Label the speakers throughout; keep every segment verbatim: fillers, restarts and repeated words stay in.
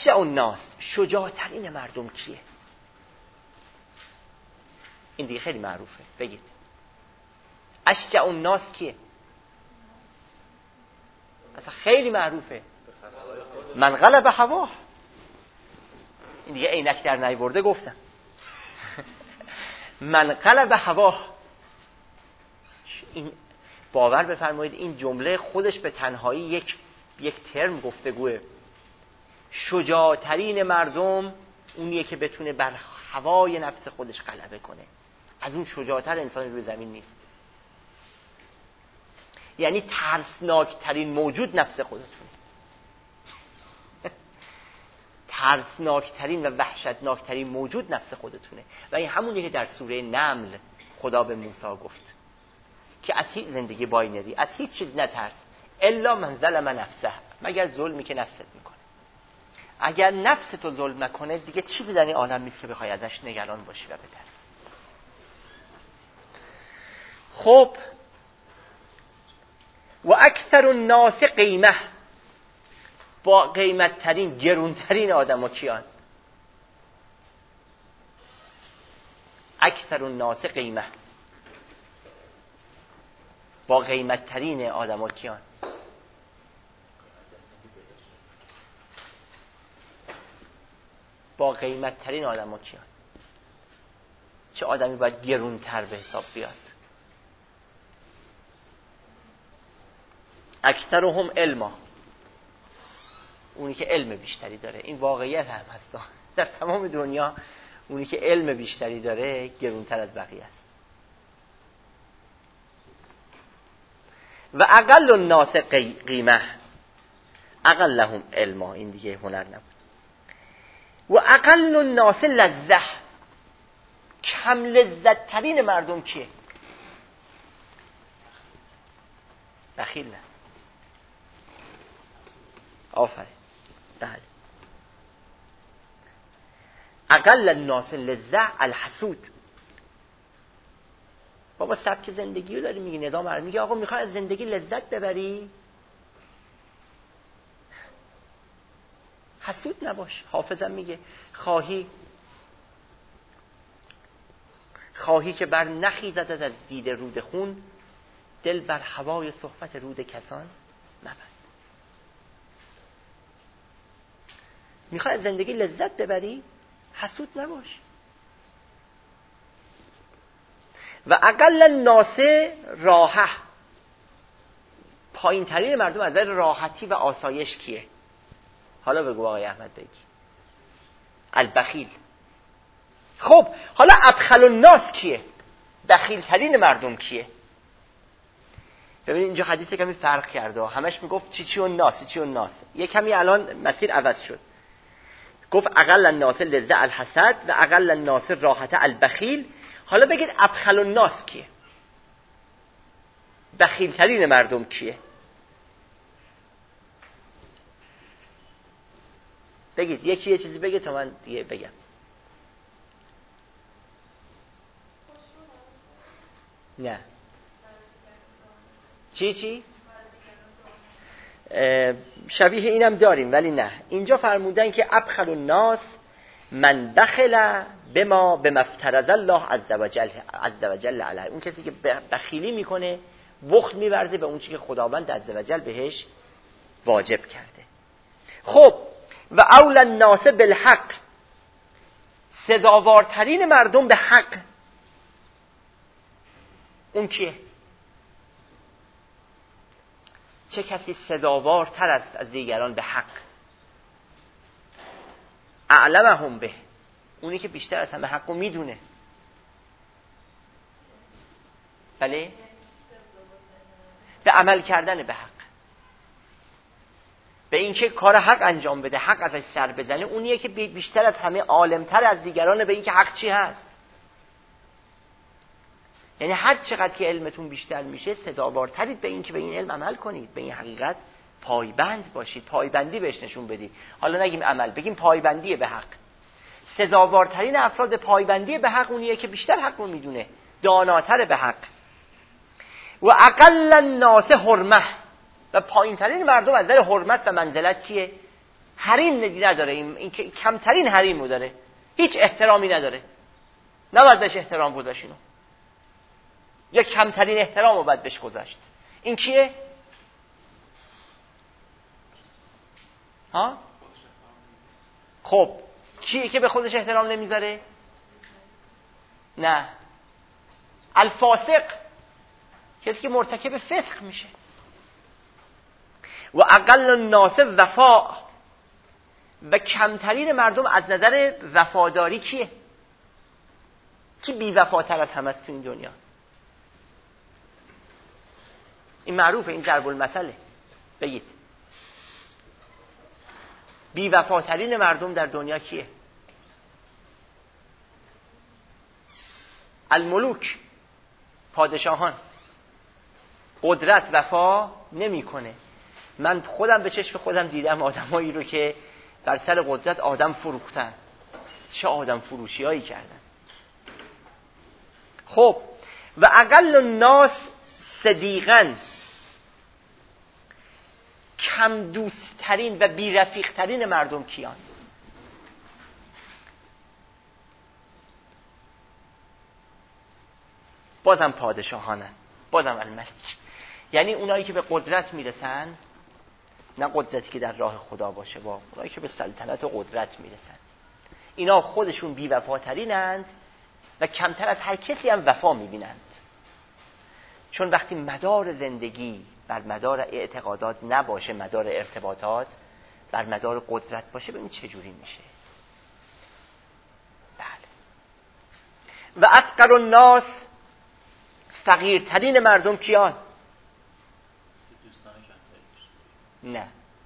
Speaker 1: اشجع الناس، شجاعترین مردم کیه؟ این دیگه خیلی معروفه، بگید اشجع الناس کیه؟ اصلا خیلی معروفه، من غلب هواه. این دیگه عینک در نیورده گفتم. من غلب هواه. این باور بفرمایید این جمله خودش به تنهایی یک یک ترم گفتگوه. شجاعترین مردم اونیه که بتونه بر هوای نفس خودش غلبه کنه. از اون شجاعتر انسان روی زمین نیست. یعنی ترسناکترین موجود نفس خودتونه. ترسناکترین و وحشتناکترین موجود نفس خودتونه. و این همونیه که در سوره نمل خدا به موسی گفت که از هیچ زندگی باینری، از هیچ چیز نترس الا من ظلم نفسه، مگر ظلمی که نفست میکنه. اگر نفس تو ظلم نکنه دیگه چیزی در این عالم نیست که بخوای ازش نگران باشی و بترسی. خب و اکثر الناس قیمه، با قیمت ترین گرون ترین آدم ها کیان؟ اکثر الناس قیمه، با قیمت ترین آدم ها کیان؟ با قیمت ترین آدم ها کیان؟ چه آدمی باید گرون تر به حساب بیاد؟ اکثرهم علما، اونی که علم بیشتری داره. این واقعیت هم هست در تمام دنیا. اونی که علم بیشتری داره گرونتر از بقیه است. و اقل الناس قیمه اقلهم علما، این دیگه هنر نبود. و اقل الناس لذه، کم لذت ترین مردم کیه؟ بخیل نه. آفرین، بله. اقل الناس لذه الحسود. بابا سبک زندگی رو داری میگی، نظام رو میگی آقا میخوای از زندگی لذت ببری، حسود نباش. حافظم میگه خواهی خواهی که بر نخیزد از دید رود خون، دل بر هوای صحبت رود کسان مبند. میخوای از زندگی لذت ببری، حسود نباش. و اقل الناس راحه، پایین ترین مردم از نظر راحتی و آسایش کیه؟ حالا بگو آقای احمد بگی. البخیل. خب حالا ابخل الناس کیه؟ بخیل ترین مردم کیه؟ ببینید اینجا حدیث کمی فرق کرده، همش میگفت چی چی و ناس چی چی و ناس، یک کمی الان مسیر عوض شد. گفت اقل الناس لذة الحسد و اقل الناس راحت البخیل. حالا بگید ابخل الناس کیه؟ بخیل ترین مردم کیه؟ بگید یکی یه چیزی بگه تا من دیگه بگم. نه چی چی؟ شبیه اینم داریم ولی نه. اینجا فرمودن که ابخل الناس من بخل بما بمفترض الله عز وجل عز وجل علیه. اون کسی که بخیلی میکنه، بخل میورزه به اون چیزی که خداوند عز وجل بهش واجب کرده. خب و اول الناس بالحق، سزاوارترین مردم به حق اون کیه؟ چه کسی سزاوارتر است از دیگران به حق؟ اعلمهم به، اونی که بیشتر از همه حقو میدونه. بله، به عمل کردن به حق، به اینکه کار حق انجام بده، حق ازش سر بزنه. اونیه که بیشتر از همه عالمتر از دیگران به اینکه حق چی هست. یعنی هر چقدر که علمتون بیشتر میشه سزاوارترید به این که به این علم عمل کنید، به این حقیقت پایبند باشید، پایبندی بهش نشون بدید. حالا نگیم عمل، بگیم پایبندی به حق. سزاوارترین افراد پایبندی به حق اونیه که بیشتر حق رو میدونه، داناتر به حق. و اقل الناس حرمه، و پایینترین مردم از نظر حرمت و منزلت کیه؟ حریم نداره، این, این که کمترین حریمو داره، هیچ احترامی نداره، نباید بهش احترام گذاشت. اینو یا کمترین احترام رو باید بهش گذاشت. این کیه؟ ها؟ خب کیه که به خودش احترام نمیذاره؟ نه، الفاسق، کسی که مرتکب فسق میشه. و اقل الناس وفا، و کمترین مردم از نظر وفاداری کیه؟ کی بی وفاتر از همه است تو این دنیا؟ این معروفه، این ضرب المثله. بگید بی وفاترین مردم در دنیا کیه؟ الملوک، پادشاهان. قدرت وفا نمیکنه. من خودم به چشم خودم دیدم آدمایی رو که در سر قدرت آدم فروختن، چه آدم فروشی هایی کردن. خب و اقل الناس صدیقاً، کم دوستترین و بی رفیقترین مردم کیان؟ بازم پادشاهانن، بازم الملک. یعنی اونایی که به قدرت میرسن، نه قدرتی که در راه خدا باشه، با اونایی که به سلطنت و قدرت میرسن، اینا خودشون بی وفاترینند و کمتر از هر کسی هم وفا میبینند. چون وقتی مدار زندگی بر مدار اعتقادات نباشه، مدار ارتباطات بر مدار قدرت باشه، ببین چه جوری میشه. بله. و افقر الناس، فقیرترین مردم کیان؟ نه،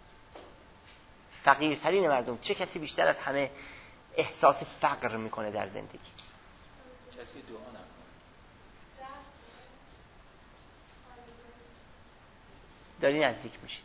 Speaker 1: فقیرترین مردم. چه کسی بیشتر از همه احساس فقر میکنه در زندگی؟
Speaker 2: کسی دعا نکنه.
Speaker 1: داری نزدیک میشید.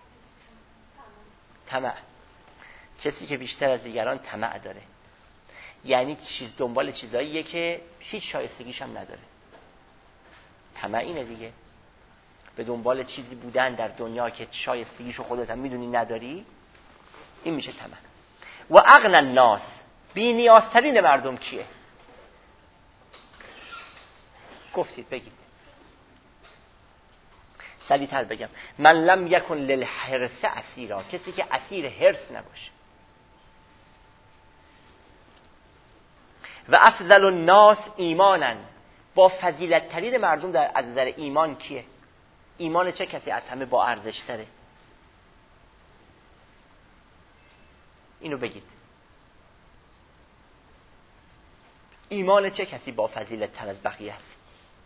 Speaker 1: طمع. کسی که بیشتر از دیگران طمع داره، یعنی چیز دنبال چیزاییه که هیچ شایستگیش هم نداره. طمع اینه دیگه، به دنبال چیزی بودن در دنیا که شایستگیشو خودت هم میدونی نداری، این میشه طمع. و اغنى الناس، بی نیازترین مردم کیه؟ گفتید، بگید. سریع‌تر بگم. من لم یکن للحرص اسیرا، کسی که اسیر حرص نباشه. و افضل الناس ایمانا، با فضیلت ترین مردم در از نظر ایمان کیه؟ ایمان چه کسی از همه با ارزش تره؟ اینو بگید. ایمان چه کسی با فضیلت تر از بقیه است؟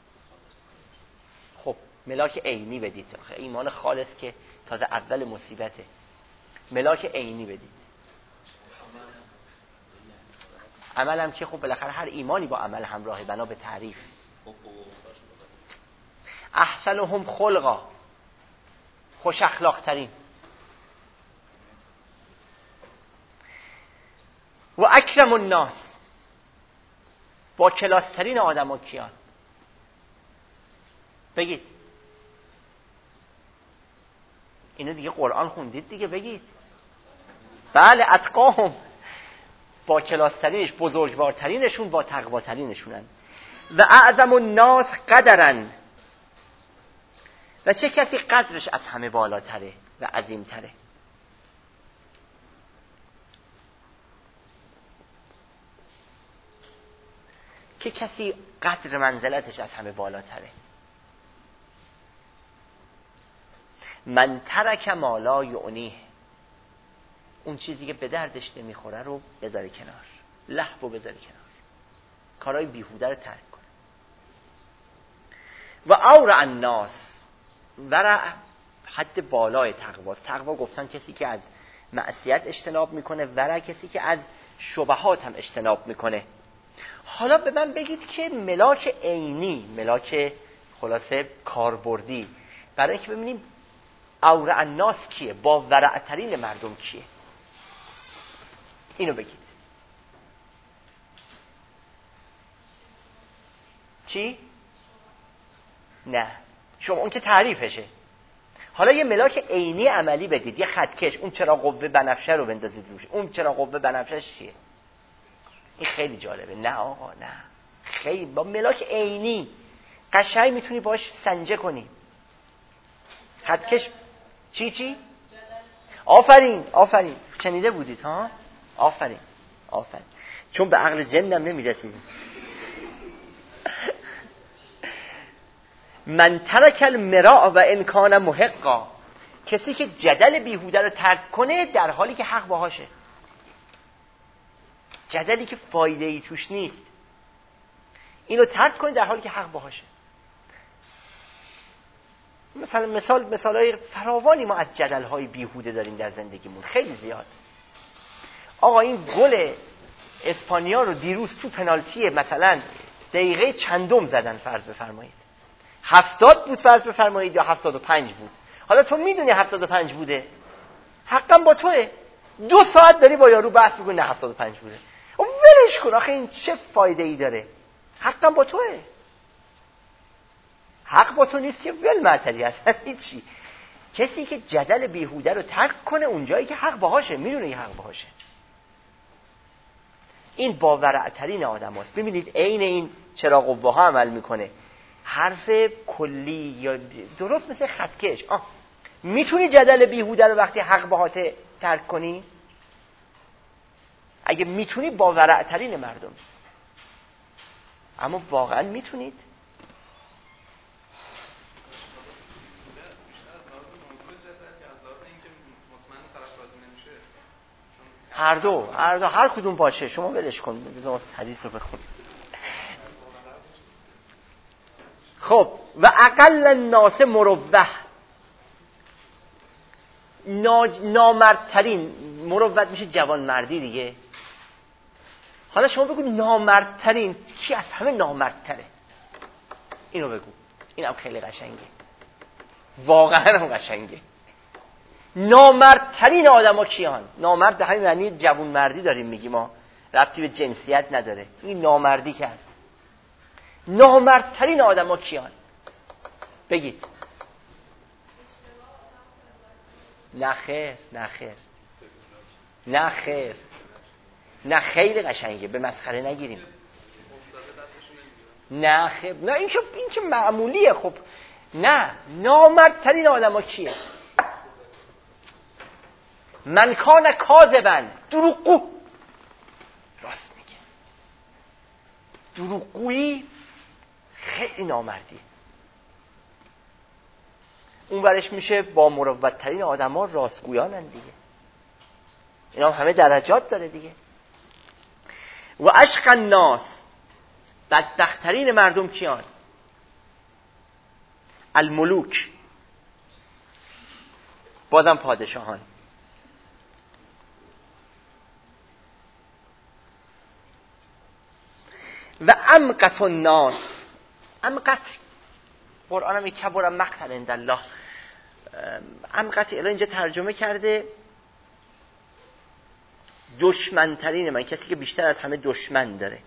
Speaker 1: خب ملاک عینی بدید. ایمان خالص که تازه اول مصیبته. ملاک عینی بدید. عمل هم که خب بالاخره هر ایمانی با عمل همراهه، بنا به تعریف. احسنهم خلقا، خوش اخلاق ترین. و اکرم الناس، با کلاس ترین آدم ها کیان؟ بگید. اینو دیگه قرآن خوندید دیگه، بگید. بله، اتقاهم، با کلاس ترینش، بزرگوارترینشون با تقواترینشونن. و اعظم الناس قدرن، و چه کسی قدرش از همه بالاتره و عظیمتره؟ که کسی قدر منزلتش از همه بالاتره؟ من ترک ما لا یعنیه، اون چیزی که به دردش نمیخوره رو بذاره کنار، لهو رو بذاره کنار، کارهای بیهوده رو ترک کنه. و اورع الناس، ورع حد بالای تقواست. تقوا گفتن کسی که از معصیت اجتناب میکنه، ورع کسی که از شبهات هم اجتناب میکنه. حالا به من بگید که ملاک عینی، ملاک خلاصه کاربردی، برای اینکه ببینیم اورع الناس کیه، با ورع ترین مردم کیه، اینو بگید. چی؟ نه، شما اون که تعریفشه. حالا یه ملاک عینی عملی بدید، یه خطکش، اون چراغ قوه بنفشه رو بندازید روش. اون چراغ قوه بنفشهش چیه؟ این خیلی جالبه. نه آقا نه، خیلی با ملاک عینی قشنگ میتونی باش سنجه کنی. خطکش چی چی؟ آفرین آفرین، شنیده بودید ها؟ آفرین آفرین، چون به عقل جنم نمیرسید. من ترک المراء و ان کان محقا، کسی که جدل بیهوده رو ترک کنه در حالی که حق باهاشه، جدلی که فایده ای توش نیست، اینو ترک کنه در حالی که حق باهاشه. مثلا مثال مثالای فراوانی ما از جدل‌های بیهوده داریم در زندگیمون، خیلی زیاد. آقا این گل اسپانیا رو دیروز تو پنالتی مثلا دقیقه چندم زدن، فرض بفرمایید هفتاد بود، فرض بفرمایید یا هفتاد و پنج بود. حالا تو میدونی هفتاد و پنج بوده، حقا با توه، دو ساعت داری با یارو بحث میکنی نه هفتاد و پنج بوده. او ولش کن، آخه این چه فایده ای داره؟ حقا با توه، حق با تو نیست که ول معطلی اصلا هیچی. کسی که جدل بیهوده رو ترک کنه اونجایی که حق باهاشه، میدونه حق باهاشه، این باورعترین آدم هست. ببینید عین این چراغ قوه ها عمل میکنه. حرف کلی یا درست مثل خطکش. آه میتونی جدل بیهوده رو وقتی حق باهات ترک کنی؟ اگه میتونی باورعترین مردم، اما واقعا میتونید؟ هر دو هر دو هر کدوم باشه، شما ولش کن، بذار حدیث رو بخون. خب و اقل الناس مروه، نامردترین، مروت میشه جوان مردی دیگه. حالا شما بگو نامردترین کی از همه نامردتره؟ اینو بگو، اینم خیلی قشنگه، واقعا هم قشنگه. نامردترین آدم ها کیان؟ نامرد همین معنی جوان مردی داریم میگیم ما، ربطی به جنسیت نداره، این نامردی کرد. نامردترین آدم ها کیان؟ بگید. نه خیر نه خیر نه خیر نه، خیلی قشنگه، به مسخره نگیریم. نه خیر نه، این که این که معمولیه. خب نه، نامردترین آدم ها کیه؟ من کان کاذبا، دروغگو، راست میگه. دروغگویی خیلی نامردیه. اون ورش میشه با مروت ترین آدم ها راستگویانن دیگه. اینا همه درجات داره دیگه. و اشق الناس، بدبختترین مردم کیان؟ الملوک، بازم پادشاهان. و امقت الناس، امقت قرآن هم کبر مقتا عند الله، امقت الان اینجا ترجمه کرده دشمنترین من، کسی که بیشتر از همه دشمن داره.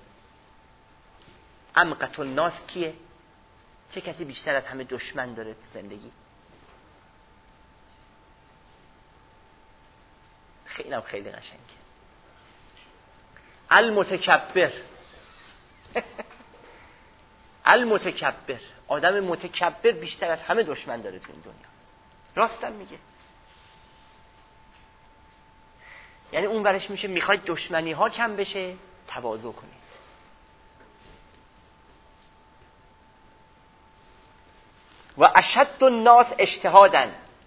Speaker 1: امقت الناس کیه؟ چه کسی بیشتر از همه دشمن داره تو زندگی؟ خیلی هم خیلی قشنگه. المتکبر. المتکبر، آدم متکبر بیشتر از همه دشمن داره تو این دنیا. راستم میگه. یعنی اون ورش میشه میخواید دشمنی ها کم بشه، تواضع کنید. و اشد الناس اجتهادا،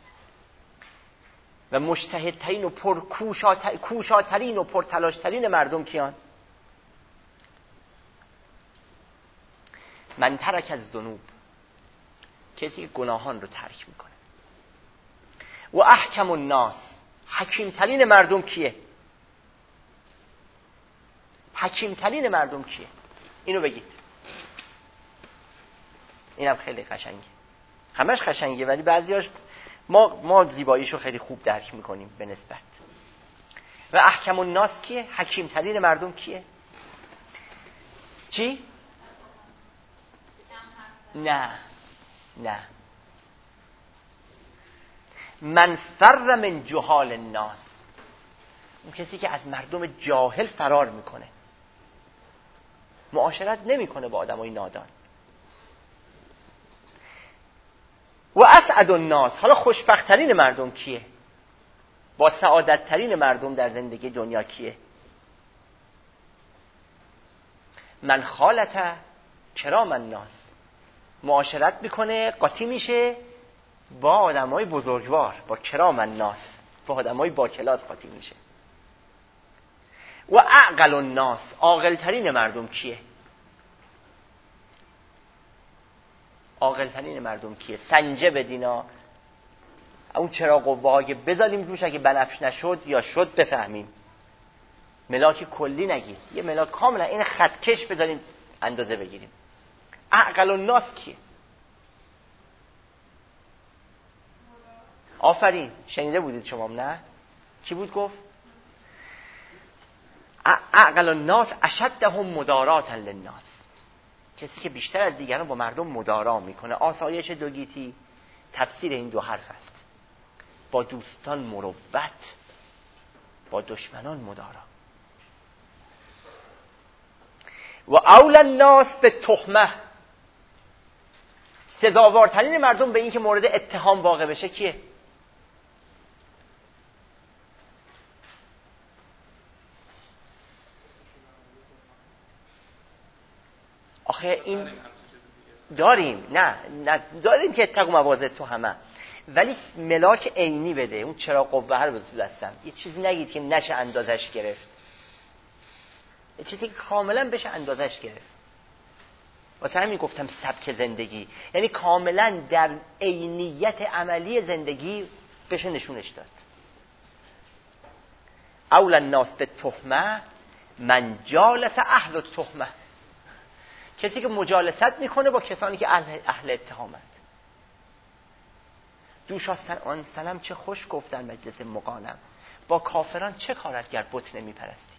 Speaker 1: و مجتهدترین و پرکوشاترین و پرتلاشترین مردم کیان؟ من ترک از ذنوب، کسی که گناهان رو ترک میکنه. و احکم الناس، حکیمترین مردم کیه؟ حکیمترین مردم کیه؟ اینو بگید. اینم خیلی قشنگه، همش قشنگه، ولی بعضیاش ما ما زیباییشو خیلی خوب درک میکنیم به نسبت. و احکم الناس کیه؟ حکیمترین مردم کیه؟ چی؟ نه نه من فر من جهال الناس، اون کسی که از مردم جاهل فرار میکنه، معاشرت نمیکنه با آدمای نادان. و اسعد الناس، حالا خوشبخت ترین مردم کیه؟ با سعادت ترین مردم در زندگی دنیا کیه؟ من خالته کرام الناس، معاشرت میکنه، قاطی میشه با آدمای بزرگوار، با کرام الناس، با آدمای با کلاس قاطی میشه. و اعقل الناس، عاقل ترین مردم کیه؟ عاقل ترین مردم کیه؟ سنجه بدینا، اون چراغ قوه های بذاریم روش، اگه بنفش نشد یا شد بفهمیم. ملاک کلی نگیر، یه ملاک کاملا این خطکش بذاریم اندازه بگیریم. اعقل الناس کیه؟ آفرین، شنیده بودید شما نه؟ کی بود گفت؟ اعقل الناس اشدهم مداراتا للناس، کسی که بیشتر از دیگران با مردم مدارا میکنه. آسایش دوگیتی تفسیر این دو حرف است: با دوستان مروت، با دشمنان مدارا. و اول الناس به تهمه، سزاوارترین مردم به این که مورد اتهام واقع بشه کیه؟ آخه این داریم، نه نه داریم که اتقوا مواضع تهمه، ولی ملاک عینی بده، اون چراغ قوه رو بده تو دستم. یه چیزی نگید که نشه اندازش گرفت، یه چیزی که کاملا بشه اندازش گرفت. واسه همین گفتم سبک زندگی، یعنی کاملا در عینیت عملی زندگی بشه نشونش داد. اول الناس به تهمه من جالس اهل التهمه، کسی که مجالست میکنه با کسانی که اهل, اهل اتهامند. دوش آن سلام چه خوش گفتن مجلس مقانم، با کافران چه کارت گر بت نمیپرستی.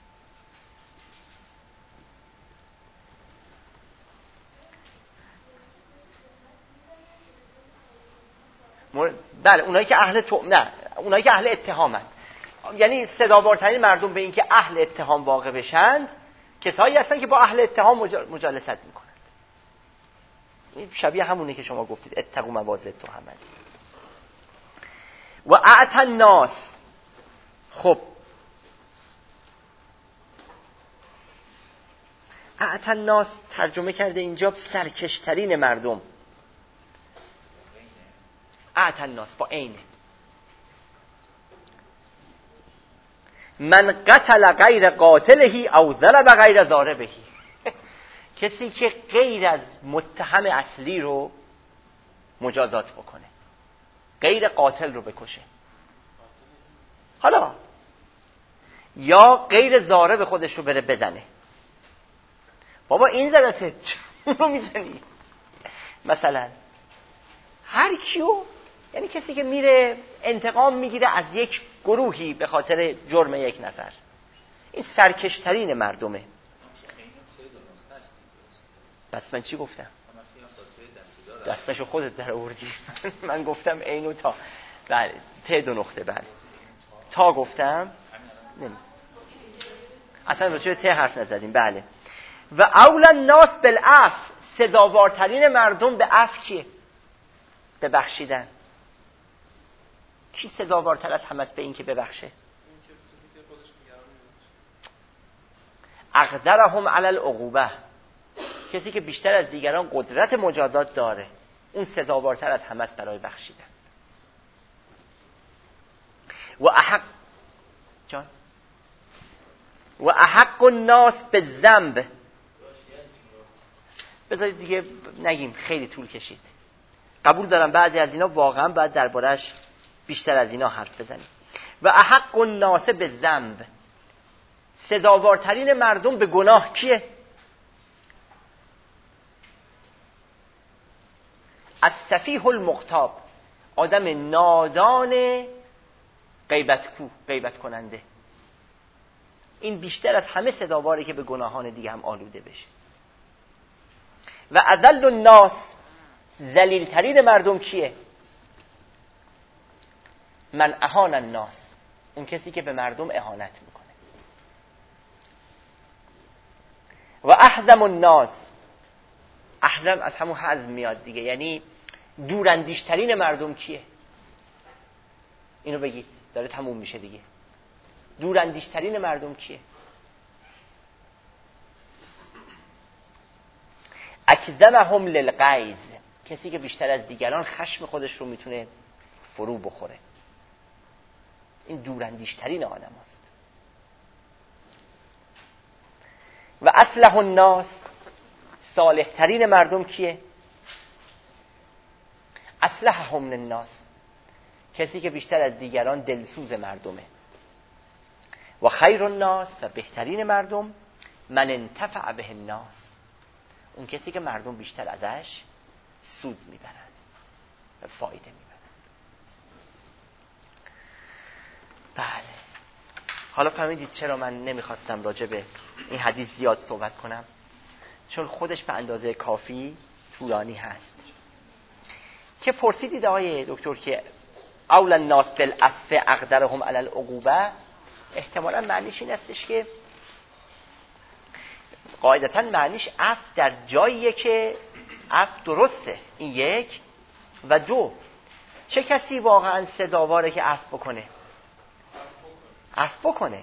Speaker 1: مر... بله اونایی که اهل تو... نه اونایی که اهل اتهامند، یعنی سزاوارترین مردم به این که اهل اتهام واقع بشند کسایی هستن که با اهل اتهام مجال... مجالست میکنند. این شبیه همونه که شما گفتید اتقوا مواضع تهمه. و اعت الناس، خب اعت الناس ترجمه کرده اینجا سرکشترین مردم. اعت الناس با عینه. من قتل غیر قاتله او ضرب غیر ضاربه، کسی که غیر از متهم اصلی رو مجازات بکنه، غیر قاتل رو بکشه، حالا یا غیر ضارب خودش رو بره بزنه. بابا این زرته چون رو میزنی؟ مثلا هر کیو، یعنی کسی که میره انتقام میگیره از یک گروهی به خاطر جرم یک نفر، این سرکشترین مردمه. بس من چی گفتم؟ دستشو خودت در آوردی. من گفتم اینو تا بله ته دو نقطه بله تا گفتم نمی. اصلا راجع به ته حرف نزدیم. بله. و اول الناس بالعفو، سزاوارترین مردم به عفو کیه؟ به بخشیدن. کی سزاوارتر از همه است به این که ببخشه؟ اقدرهم علی العقوبه، کسی که بیشتر از دیگران قدرت مجازات داره، اون سزاوارتر از همه است برای بخشیدن. و احق جان و احق الناس بالذنب، بذارید دیگه نگیم خیلی طول کشید. قبول دارم بعضی از اینا واقعا باید دربارش بیشتر از اینا حرف بزنیم. و احق الناس بالذنب، سزاوارترین مردم به گناه کیه؟ السفیه المغتاب، آدم نادان غیبت کو، غیبت کننده. این بیشتر از همه سزاواره که به گناهان دیگه هم آلوده بشه. و اذل الناس، ذلیل‌ترین مردم کیه؟ من اهان الناس، اون کسی که به مردم اهانت میکنه. و احزم الناس، احزم از همون حزم میاد دیگه، یعنی دوراندیشترین مردم کیه؟ اینو بگید، داره تموم میشه دیگه. دوراندیشترین مردم کیه؟ اکذبهم للغیظ، کسی که بیشتر از دیگران خشم خودش رو میتونه فرو بخوره. این دوراندیشترین آدم هست. و اصلح الناس، صالح ترین مردم کیه؟ اصلحهم للناس، کسی که بیشتر از دیگران دلسوز مردمه. و خیر الناس، و بهترین مردم من انتفع به الناس، اون کسی که مردم بیشتر ازش سود میبرن و فایده میبرن. بله، حالا فهمیدید چرا من نمیخواستم راجع به این حدیث زیاد صحبت کنم؟ چون خودش به اندازه کافی طولانی هست. که پرسیدید آقای دکتر که اول الناس بالعفو اقدرهم علی العقوبه، احتمالا معنیش این استش که قاعدتا معنیش عفو در جاییه که عفو درسته، این یک. و دو، چه کسی واقعا سزاواره که عفو بکنه؟ عفو بکنه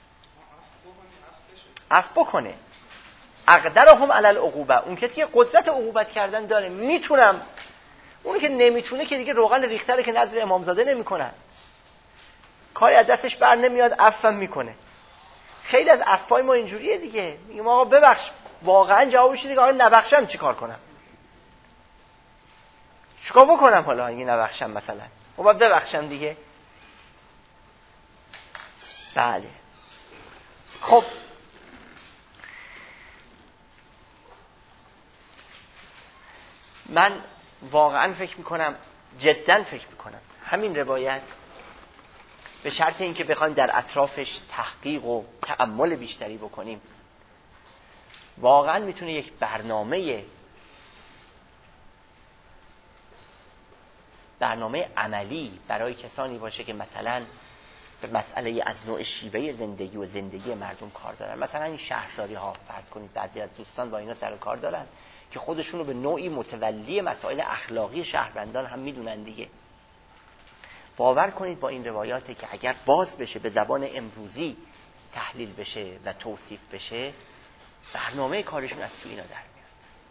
Speaker 1: عفو بکنه اقدرهم علی العقوبه، اون کسی که قدرت عقوبت کردن داره، میتونم. اونی که نمیتونه که دیگه روغن ریختره که نظر امامزاده نمیکنن، کاری از دستش بر نمیاد، عفو میکنه. خیلی از عفوای ما اینجوریه دیگه، میگم آقا ببخش، واقعا جوابش اینه که آقا نبخشم چیکار کنم؟ چیکار بکنم حالا اگه نبخشم مثلا؟ خب باید ببخشم دیگه. بله. خب من واقعا فکر میکنم، جدا فکر میکنم همین روایت به شرط اینکه بخوایم در اطرافش تحقیق و تأمل بیشتری بکنیم، واقعا میتونه یک برنامه برنامه عملی برای کسانی باشه که مثلا به مسئله از نوع شیوه زندگی و زندگی مردم کار دارن. مثلا این شهرداری ها، فرض کنید بعضی از دوستان با اینا سر و کار دارن که خودشونو به نوعی متولی مسائل اخلاقی شهروندان هم میدونن دیگه. باور کنید با این روایاتی که اگر باز بشه به زبان امروزی تحلیل بشه و توصیف بشه، برنامه کارشون از تو اینا در میاد.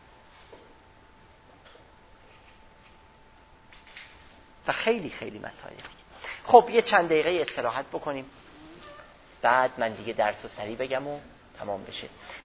Speaker 1: و خیلی خیلی مسائل دیگه. خب یه چند دقیقه استراحت بکنیم، بعد من دیگه درس و سری بگم و تمام بشه.